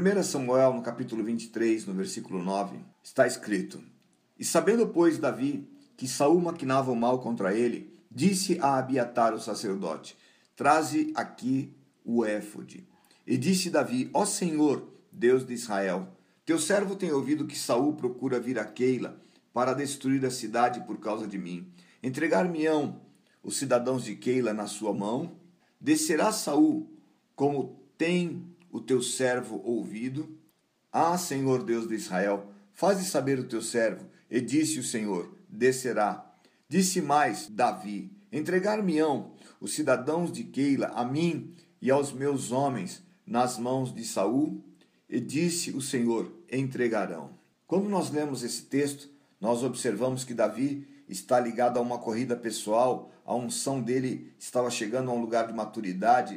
1 Samuel, no capítulo 23, no versículo 9, está escrito: E sabendo, pois, Davi que Saul maquinava o mal contra ele, disse a Abiatar, o sacerdote: Traze aqui o éfode. E disse Davi: Ó Senhor, Deus de Israel, teu servo tem ouvido que Saul procura vir a Keila para destruir a cidade por causa de mim. Entregar-me-ão os cidadãos de Keila na sua mão? Descerá Saul, como tem o teu servo ouvido? Ah, Senhor Deus de Israel, faze saber o teu servo. E disse o Senhor: descerá. Disse mais Davi: entregar-me-ão os cidadãos de Keila a mim e aos meus homens nas mãos de Saul? E disse o Senhor: entregarão. Quando nós lemos esse texto, nós observamos que Davi está ligado a uma corrida pessoal, a unção dele estava chegando a um lugar de maturidade,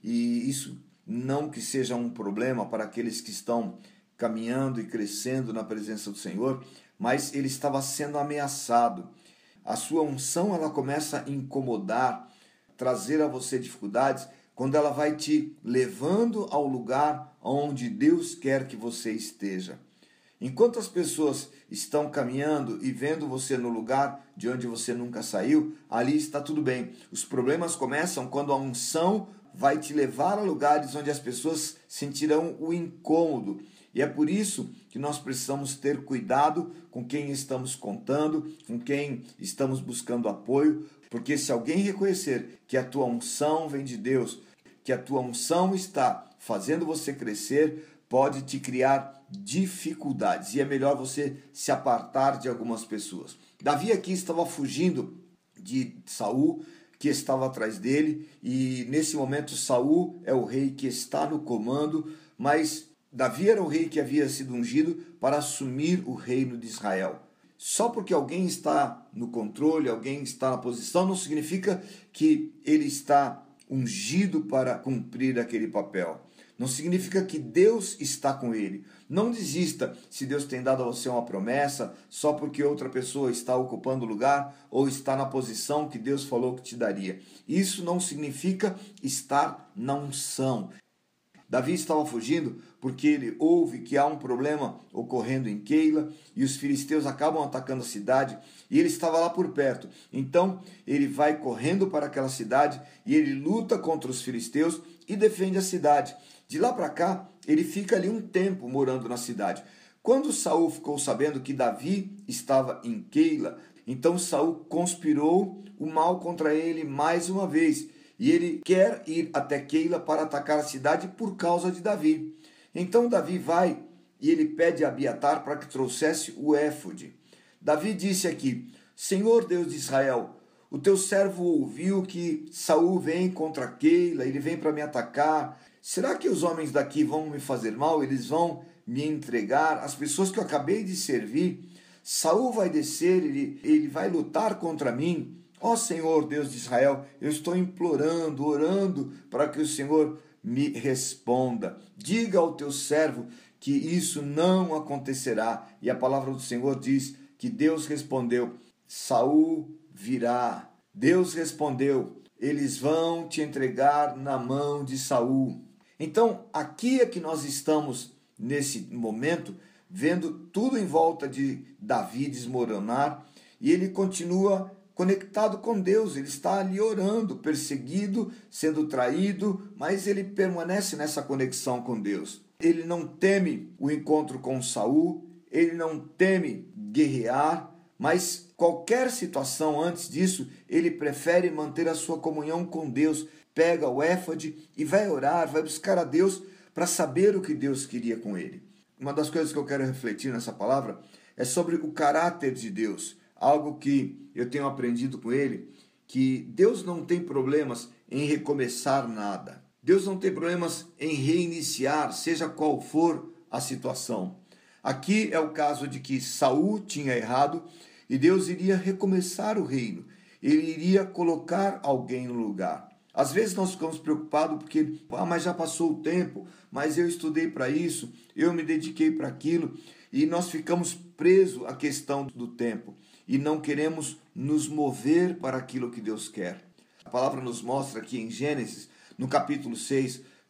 e isso não que seja um problema para aqueles que estão caminhando e crescendo na presença do Senhor, mas ele estava sendo ameaçado. A sua unção, ela começa a incomodar, trazer a você dificuldades, quando ela vai te levando ao lugar onde Deus quer que você esteja. Enquanto as pessoas estão caminhando e vendo você no lugar de onde você nunca saiu, ali está tudo bem. Os problemas começam quando a unção vai te levar a lugares onde as pessoas sentirão o incômodo. E é por isso que nós precisamos ter cuidado com quem estamos contando, com quem estamos buscando apoio, porque se alguém reconhecer que a tua unção vem de Deus, que a tua unção está fazendo você crescer, pode te criar dificuldades, e é melhor você se apartar de algumas pessoas. Davi aqui estava fugindo de Saul, que estava atrás dele, e nesse momento Saul é o rei que está no comando, mas Davi era o rei que havia sido ungido para assumir o reino de Israel. Só porque alguém está no controle, alguém está na posição, não significa que ele está ungido para cumprir aquele papel. Não significa que Deus está com ele. Não desista se Deus tem dado a você uma promessa só porque outra pessoa está ocupando o lugar ou está na posição que Deus falou que te daria. Isso não significa estar na unção. Davi estava fugindo porque ele ouve que há um problema ocorrendo em Keila e os filisteus acabam atacando a cidade e ele estava lá por perto. Então ele vai correndo para aquela cidade e ele luta contra os filisteus e defende a cidade. De lá para cá, ele fica ali um tempo morando na cidade. Quando Saul ficou sabendo que Davi estava em Keila, então Saul conspirou o mal contra ele mais uma vez. E ele quer ir até Keila para atacar a cidade por causa de Davi. Então Davi vai e ele pede a Abiatar para que trouxesse o éfode. Davi disse aqui: Senhor Deus de Israel, o teu servo ouviu que Saul vem contra Keila, ele vem para me atacar. Será que os homens daqui vão me fazer mal? Eles vão me entregar? As pessoas que eu acabei de servir, Saul vai descer, ele vai lutar contra mim. Ó Senhor Deus de Israel, eu estou implorando, orando para que o Senhor me responda. Diga ao teu servo que isso não acontecerá. E a palavra do Senhor diz que Deus respondeu: Saul virá. Deus respondeu: eles vão te entregar na mão de Saul. Então, aqui é que nós estamos nesse momento, vendo tudo em volta de Davi desmoronar, e ele continua conectado com Deus, ele está ali orando, perseguido, sendo traído, mas ele permanece nessa conexão com Deus. Ele não teme o encontro com Saul, ele não teme guerrear, mas qualquer situação antes disso, ele prefere manter a sua comunhão com Deus. Pega o éfode e vai orar, vai buscar a Deus para saber o que Deus queria com ele. Uma das coisas que eu quero refletir nessa palavra é sobre o caráter de Deus. Algo que eu tenho aprendido com ele, que Deus não tem problemas em recomeçar nada. Deus não tem problemas em reiniciar, seja qual for a situação. Aqui é o caso de que Saul tinha errado e Deus iria recomeçar o reino. Ele iria colocar alguém no lugar. Às vezes nós ficamos preocupados porque, mas já passou o tempo, mas eu estudei para isso, eu me dediquei para aquilo, e nós ficamos presos à questão do tempo e não queremos nos mover para aquilo que Deus quer. A palavra nos mostra aqui em Gênesis, no capítulo 6,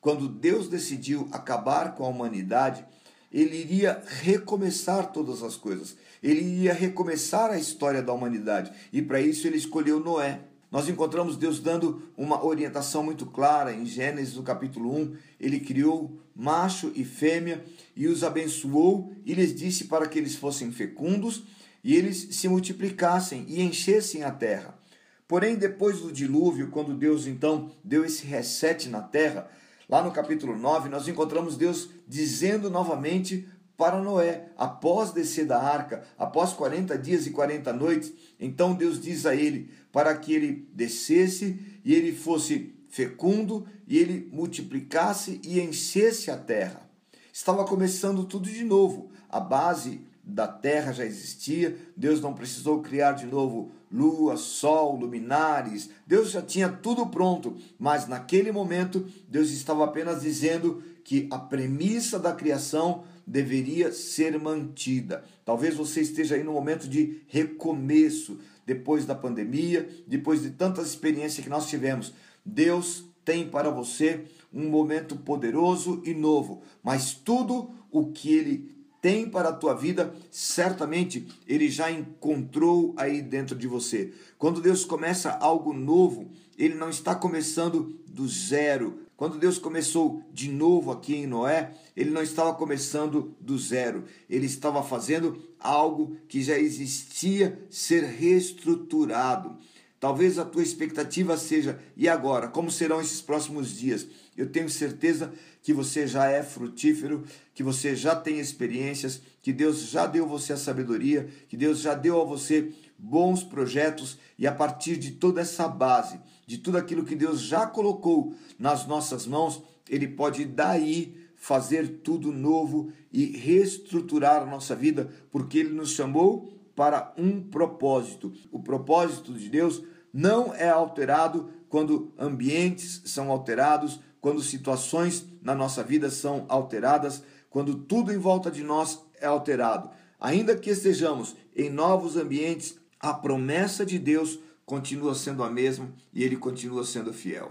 quando Deus decidiu acabar com a humanidade, ele iria recomeçar todas as coisas. Ele iria recomeçar a história da humanidade. E para isso ele escolheu Noé. Nós encontramos Deus dando uma orientação muito clara em Gênesis, no capítulo 1. Ele criou macho e fêmea e os abençoou e lhes disse para que eles fossem fecundos e eles se multiplicassem e enchessem a terra. Porém, depois do dilúvio, quando Deus então deu esse reset na terra, lá no capítulo 9, nós encontramos Deus dizendo novamente para Noé, após descer da arca, após 40 dias e 40 noites, então Deus diz a ele para que ele descesse e ele fosse fecundo e ele multiplicasse e enchesse a terra. Estava começando tudo de novo, a base da terra já existia, Deus não precisou criar de novo lua, sol, luminares, Deus já tinha tudo pronto, mas naquele momento Deus estava apenas dizendo que a premissa da criação deveria ser mantida. Talvez você esteja aí no momento de recomeço, depois da pandemia, depois de tantas experiências que nós tivemos. Deus tem para você um momento poderoso e novo, mas tudo o que Ele tem para a tua vida, certamente Ele já encontrou aí dentro de você. Quando Deus começa algo novo, Ele não está começando do zero. Quando Deus começou de novo aqui em Noé, Ele não estava começando do zero. Ele estava fazendo algo que já existia ser reestruturado. Talvez a tua expectativa seja, e agora? Como serão esses próximos dias? Eu tenho certeza que você já é frutífero, que você já tem experiências, que Deus já deu a você a sabedoria, que Deus já deu a você bons projetos, e a partir de toda essa base, de tudo aquilo que Deus já colocou nas nossas mãos, Ele pode daí fazer tudo novo e reestruturar a nossa vida, porque Ele nos chamou para um propósito. O propósito de Deus não é alterado quando ambientes são alterados, quando situações na nossa vida são alteradas, quando tudo em volta de nós é alterado. Ainda que estejamos em novos ambientes, a promessa de Deus continua sendo a mesma e Ele continua sendo fiel.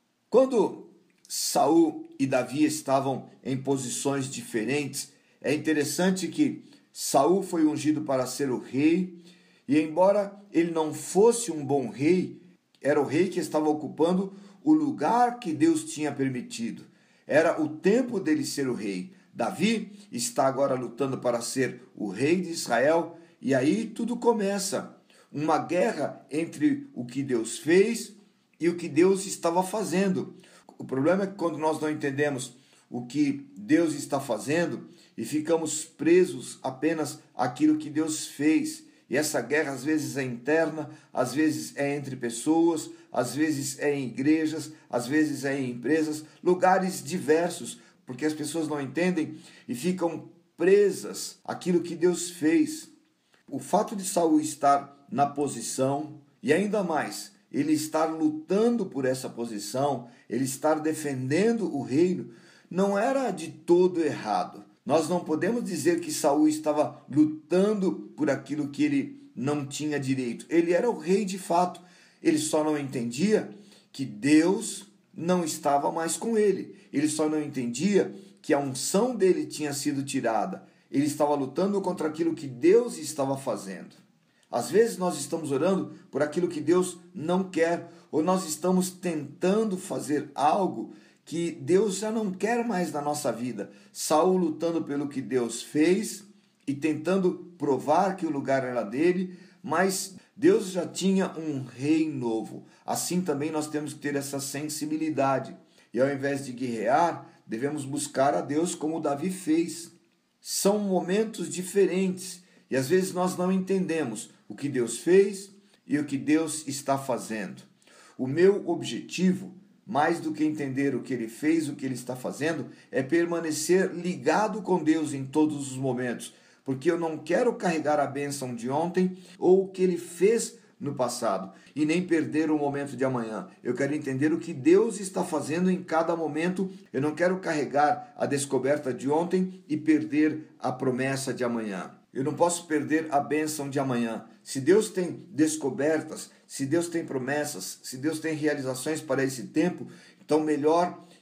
Quando Saul e Davi estavam em posições diferentes, é interessante que Saul foi ungido para ser o rei, e embora ele não fosse um bom rei, era o rei que estava ocupando o lugar que Deus tinha permitido. Era o tempo dele ser o rei. Davi está agora lutando para ser o rei de Israel, e aí tudo começa. Uma guerra entre o que Deus fez e o que Deus estava fazendo. O problema é que quando nós não entendemos o que Deus está fazendo e ficamos presos apenas àquilo que Deus fez. E essa guerra às vezes é interna, às vezes é entre pessoas, às vezes é em igrejas, às vezes é em empresas, lugares diversos, porque as pessoas não entendem e ficam presas àquilo que Deus fez. O fato de Saul estar na posição, e ainda mais, ele estar lutando por essa posição, ele estar defendendo o reino, não era de todo errado. Nós não podemos dizer que Saul estava lutando por aquilo que ele não tinha direito. Ele era o rei de fato. Ele só não entendia que Deus não estava mais com ele. Ele só não entendia que a unção dele tinha sido tirada. Ele estava lutando contra aquilo que Deus estava fazendo. Às vezes nós estamos orando por aquilo que Deus não quer, ou nós estamos tentando fazer algo que Deus já não quer mais na nossa vida. Saul lutando pelo que Deus fez e tentando provar que o lugar era dele, mas Deus já tinha um rei novo. Assim também nós temos que ter essa sensibilidade. E ao invés de guerrear, devemos buscar a Deus como Davi fez. São momentos diferentes e às vezes nós não entendemos o que Deus fez e o que Deus está fazendo. O meu objetivo, mais do que entender o que Ele fez, o que Ele está fazendo, é permanecer ligado com Deus em todos os momentos, porque eu não quero carregar a bênção de ontem ou o que Ele fez no passado e nem perder o momento de amanhã. Eu quero entender o que Deus está fazendo em cada momento. Eu não quero carregar a descoberta de ontem e perder a promessa de amanhã. Eu não posso perder a bênção de amanhã. Se Deus tem descobertas, se Deus tem promessas, se Deus tem realizações para esse tempo, então melhor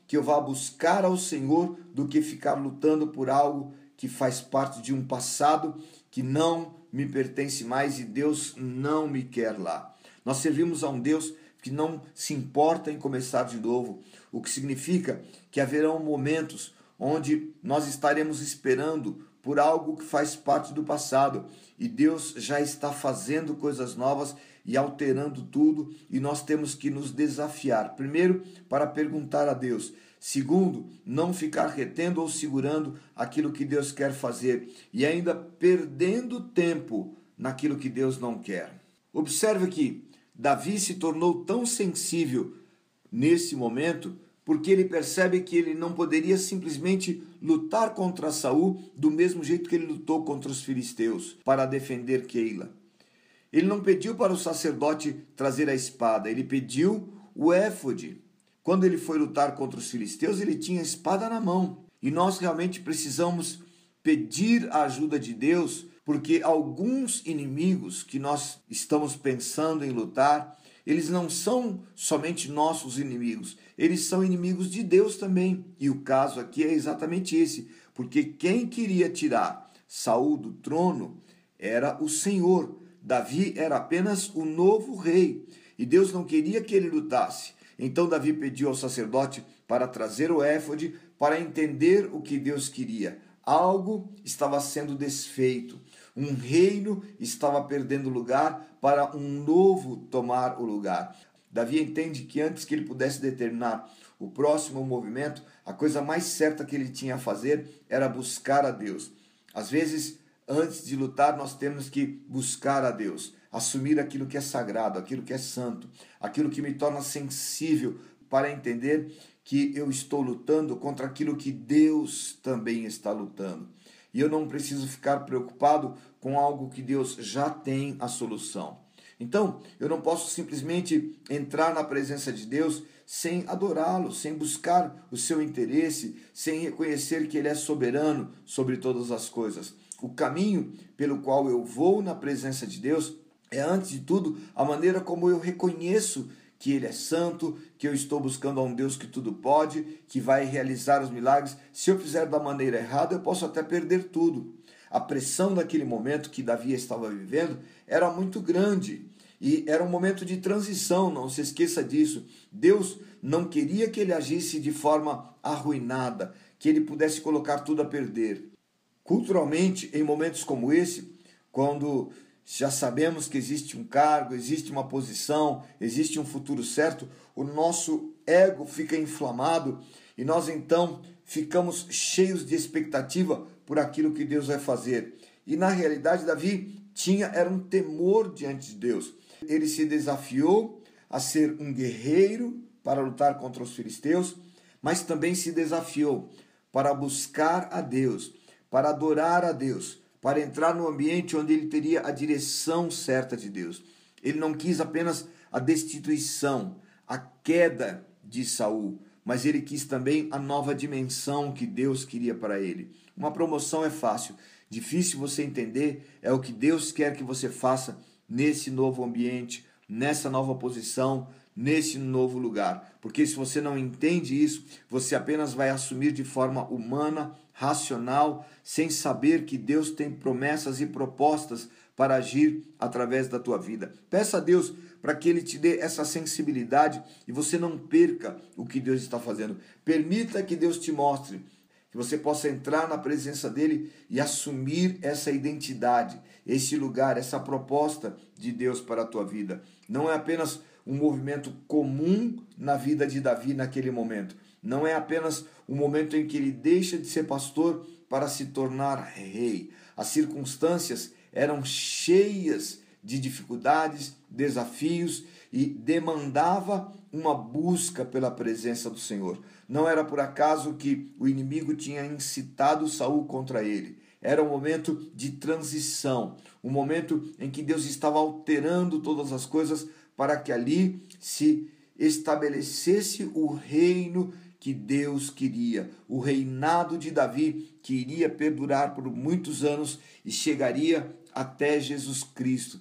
que eu vá buscar ao Senhor do que ficar lutando por algo que faz parte de um passado que não me pertence mais e Deus não me quer lá. Nós servimos a um Deus que não se importa em começar de novo, o que significa que haverão momentos onde nós estaremos esperando por algo que faz parte do passado e Deus já está fazendo coisas novas e alterando tudo, e nós temos que nos desafiar. Primeiro, para perguntar a Deus. Segundo, não ficar retendo ou segurando aquilo que Deus quer fazer e ainda perdendo tempo naquilo que Deus não quer. Observe que Davi se tornou tão sensível nesse momento porque ele percebe que ele não poderia simplesmente lutar contra Saul do mesmo jeito que ele lutou contra os filisteus para defender Keila. Ele não pediu para o sacerdote trazer a espada, ele pediu o éfode. Quando ele foi lutar contra os filisteus, ele tinha a espada na mão. E nós realmente precisamos pedir a ajuda de Deus, porque alguns inimigos que nós estamos pensando em lutar, eles não são somente nossos inimigos, eles são inimigos de Deus também. E o caso aqui é exatamente esse, porque quem queria tirar Saul do trono era o Senhor. Davi era apenas o novo rei e Deus não queria que ele lutasse. Então Davi pediu ao sacerdote para trazer o éfode para entender o que Deus queria. Algo estava sendo desfeito. Um reino estava perdendo lugar para um novo tomar o lugar. Davi entende que antes que ele pudesse determinar o próximo movimento, a coisa mais certa que ele tinha a fazer era buscar a Deus. Às vezes, antes de lutar, nós temos que buscar a Deus, assumir aquilo que é sagrado, aquilo que é santo, aquilo que me torna sensível para entender que eu estou lutando contra aquilo que Deus também está lutando. E eu não preciso ficar preocupado com algo que Deus já tem a solução. Então, eu não posso simplesmente entrar na presença de Deus sem adorá-lo, sem buscar o seu interesse, sem reconhecer que Ele é soberano sobre todas as coisas. O caminho pelo qual eu vou na presença de Deus é, antes de tudo, a maneira como eu reconheço que Ele é santo, que eu estou buscando a um Deus que tudo pode, que vai realizar os milagres. Se eu fizer da maneira errada, eu posso até perder tudo. A pressão daquele momento que Davi estava vivendo era muito grande e era um momento de transição, não se esqueça disso. Deus não queria que ele agisse de forma arruinada, que ele pudesse colocar tudo a perder. Culturalmente, em momentos como esse, quando já sabemos que existe um cargo, existe uma posição, existe um futuro certo, o nosso ego fica inflamado e nós então ficamos cheios de expectativa por aquilo que Deus vai fazer. E na realidade Davi era um temor diante de Deus. Ele se desafiou a ser um guerreiro para lutar contra os filisteus, mas também se desafiou para buscar a Deus, para adorar a Deus, para entrar no ambiente onde ele teria a direção certa de Deus. Ele não quis apenas a destituição, a queda de Saul, mas ele quis também a nova dimensão que Deus queria para ele. Uma promoção é fácil, difícil você entender é o que Deus quer que você faça nesse novo ambiente, nessa nova posição, nesse novo lugar. Porque se você não entende isso, você apenas vai assumir de forma humana, racional, sem saber que Deus tem promessas e propostas para agir através da tua vida. Peça a Deus para que Ele te dê essa sensibilidade e você não perca o que Deus está fazendo. Permita que Deus te mostre, que você possa entrar na presença dEle e assumir essa identidade, esse lugar, essa proposta de Deus para a tua vida. Não é apenas um movimento comum na vida de Davi naquele momento. Não é apenas um momento em que ele deixa de ser pastor para se tornar rei. As circunstâncias eram cheias de dificuldades, desafios e demandava uma busca pela presença do Senhor. Não era por acaso que o inimigo tinha incitado Saul contra ele. Era um momento de transição, um momento em que Deus estava alterando todas as coisas para que ali se estabelecesse o reino que Deus queria, o reinado de Davi, que iria perdurar por muitos anos e chegaria até Jesus Cristo.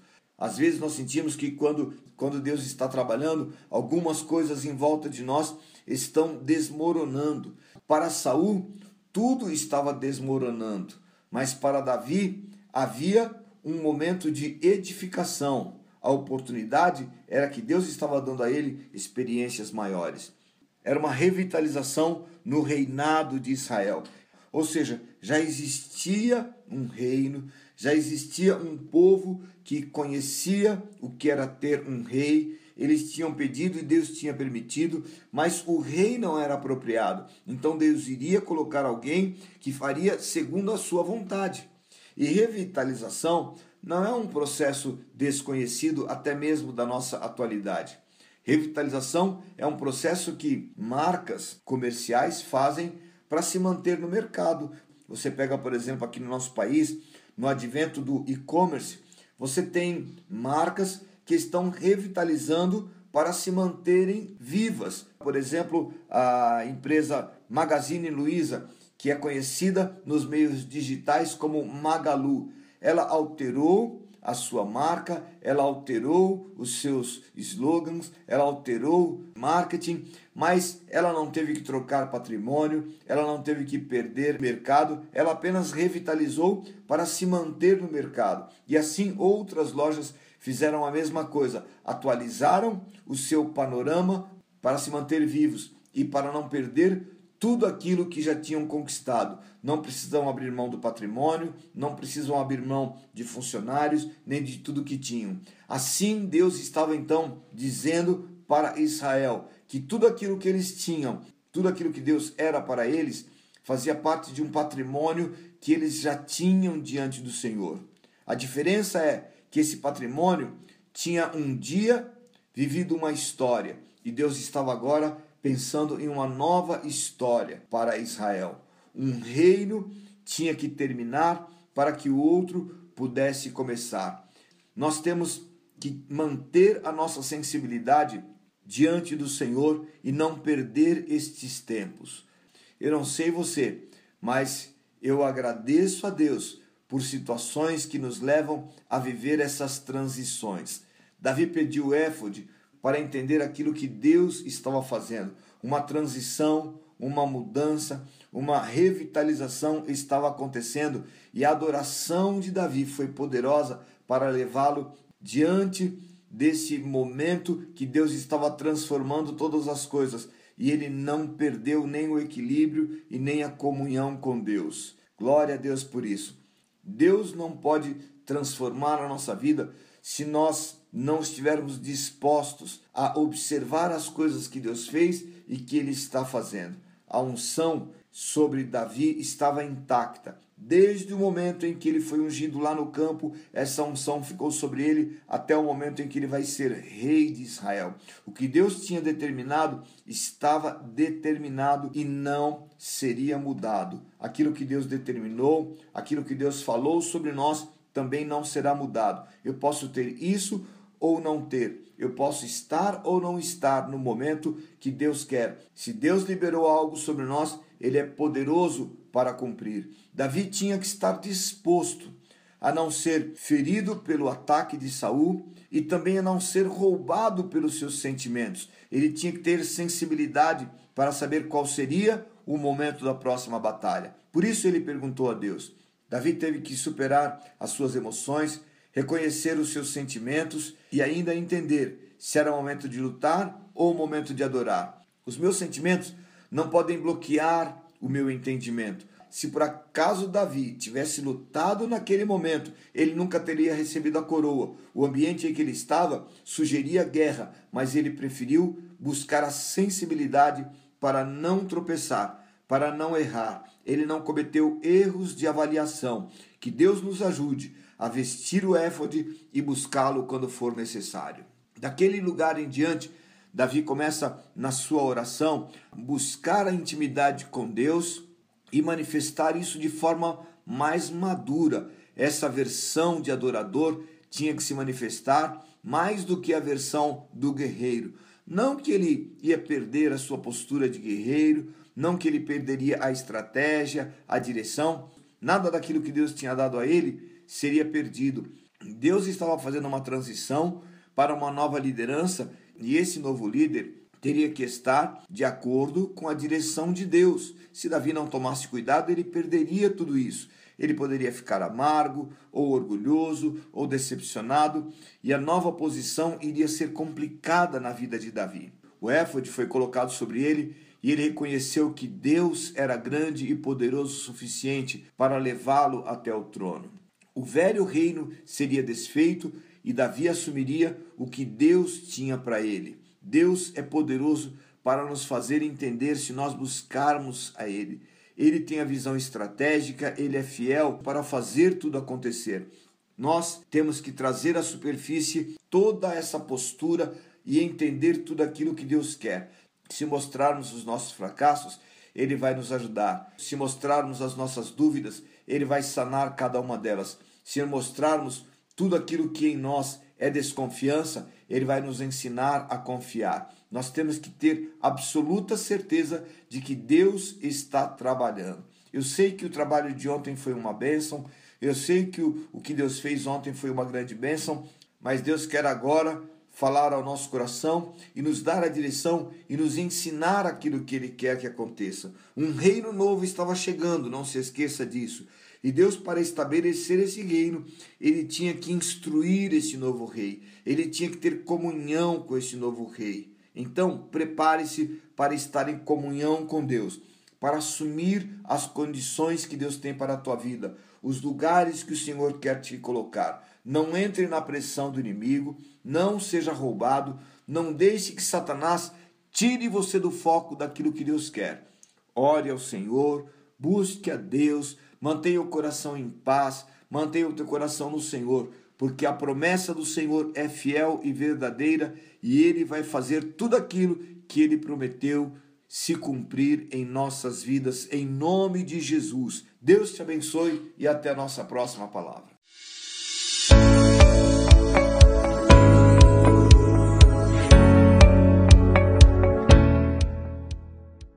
Às vezes nós sentimos que quando Deus está trabalhando, algumas coisas em volta de nós estão desmoronando. Para Saul, tudo estava desmoronando, mas para Davi havia um momento de edificação. A oportunidade era que Deus estava dando a ele experiências maiores. Era uma revitalização no reinado de Israel. Ou seja, já existia um reino, já existia um povo que conhecia o que era ter um rei. Eles tinham pedido e Deus tinha permitido, mas o rei não era apropriado. Então Deus iria colocar alguém que faria segundo a sua vontade. E revitalização não é um processo desconhecido até mesmo da nossa atualidade. Revitalização é um processo que marcas comerciais fazem para se manter no mercado. Você pega, por exemplo, aqui no nosso país, no advento do e-commerce, você tem marcas que estão revitalizando para se manterem vivas. Por exemplo, a empresa Magazine Luiza, que é conhecida nos meios digitais como Magalu. Ela alterou a sua marca, ela alterou os seus slogans, ela alterou marketing, mas ela não teve que trocar patrimônio, ela não teve que perder mercado, ela apenas revitalizou para se manter no mercado. E assim outras lojas fizeram a mesma coisa, atualizaram o seu panorama para se manter vivos e para não perder tudo aquilo que já tinham conquistado. Não precisam abrir mão do patrimônio, não precisam abrir mão de funcionários, nem de tudo que tinham. Assim, Deus estava então dizendo para Israel que tudo aquilo que eles tinham, tudo aquilo que Deus era para eles, fazia parte de um patrimônio que eles já tinham diante do Senhor. A diferença é que esse patrimônio tinha um dia vivido uma história e Deus estava agora pensando em uma nova história para Israel. Um reino tinha que terminar para que o outro pudesse começar. Nós temos que manter a nossa sensibilidade diante do Senhor e não perder estes tempos. Eu não sei você, mas eu agradeço a Deus por situações que nos levam a viver essas transições. Davi pediu o éfode para entender aquilo que Deus estava fazendo. Uma transição, uma mudança, uma revitalização estava acontecendo e a adoração de Davi foi poderosa para levá-lo diante desse momento que Deus estava transformando todas as coisas e ele não perdeu nem o equilíbrio e nem a comunhão com Deus. Glória a Deus por isso. Deus não pode transformar a nossa vida se nós não estivermos dispostos a observar as coisas que Deus fez e que Ele está fazendo. A unção sobre Davi estava intacta. Desde o momento em que ele foi ungido lá no campo, essa unção ficou sobre ele até o momento em que ele vai ser rei de Israel. O que Deus tinha determinado estava determinado e não seria mudado. Aquilo que Deus determinou, aquilo que Deus falou sobre nós, também não será mudado. Eu posso ter isso ou não ter. Eu posso estar ou não estar no momento que Deus quer. Se Deus liberou algo sobre nós, Ele é poderoso para cumprir. Davi tinha que estar disposto a não ser ferido pelo ataque de Saul e também a não ser roubado pelos seus sentimentos. Ele tinha que ter sensibilidade para saber qual seria o momento da próxima batalha. Por isso ele perguntou a Deus. Davi teve que superar as suas emoções, reconhecer os seus sentimentos e ainda entender se era o momento de lutar ou o momento de adorar. Os meus sentimentos não podem bloquear o meu entendimento. Se por acaso Davi tivesse lutado naquele momento, ele nunca teria recebido a coroa. O ambiente em que ele estava sugeria guerra, mas ele preferiu buscar a sensibilidade para não tropeçar, para não errar. Ele não cometeu erros de avaliação. Que Deus nos ajude a vestir o éfode e buscá-lo quando for necessário. Daquele lugar em diante, Davi começa na sua oração buscar a intimidade com Deus e manifestar isso de forma mais madura. Essa versão de adorador tinha que se manifestar mais do que a versão do guerreiro. Não que ele ia perder a sua postura de guerreiro, não que ele perderia a estratégia, a direção, nada daquilo que Deus tinha dado a ele seria perdido. Deus estava fazendo uma transição para uma nova liderança e esse novo líder teria que estar de acordo com a direção de Deus. Se Davi não tomasse cuidado, ele perderia tudo isso. Ele poderia ficar amargo, ou orgulhoso, ou decepcionado, e a nova posição iria ser complicada na vida de Davi. O éfode foi colocado sobre ele e ele reconheceu que Deus era grande e poderoso o suficiente para levá-lo até o trono. O velho reino seria desfeito e Davi assumiria o que Deus tinha para ele. Deus é poderoso para nos fazer entender se nós buscarmos a Ele. Ele tem a visão estratégica, Ele é fiel para fazer tudo acontecer. Nós temos que trazer à superfície toda essa postura e entender tudo aquilo que Deus quer. Se mostrarmos os nossos fracassos, Ele vai nos ajudar. Se mostrarmos as nossas dúvidas, Ele vai sanar cada uma delas. Se mostrarmos tudo aquilo que em nós é desconfiança, Ele vai nos ensinar a confiar. Nós temos que ter absoluta certeza de que Deus está trabalhando. Eu sei que o trabalho de ontem foi uma bênção, eu sei que o que Deus fez ontem foi uma grande bênção, mas Deus quer agora falar ao nosso coração e nos dar a direção e nos ensinar aquilo que Ele quer que aconteça. Um reino novo estava chegando, não se esqueça disso. E Deus, para estabelecer esse reino, Ele tinha que instruir esse novo rei. Ele tinha que ter comunhão com esse novo rei. Então, prepare-se para estar em comunhão com Deus, para assumir as condições que Deus tem para a tua vida, os lugares que o Senhor quer te colocar. Não entre na pressão do inimigo, não seja roubado, não deixe que Satanás tire você do foco daquilo que Deus quer. Ore ao Senhor, busque a Deus, mantenha o coração em paz, mantenha o teu coração no Senhor, porque a promessa do Senhor é fiel e verdadeira e Ele vai fazer tudo aquilo que Ele prometeu se cumprir em nossas vidas, em nome de Jesus. Deus te abençoe e até a nossa próxima palavra.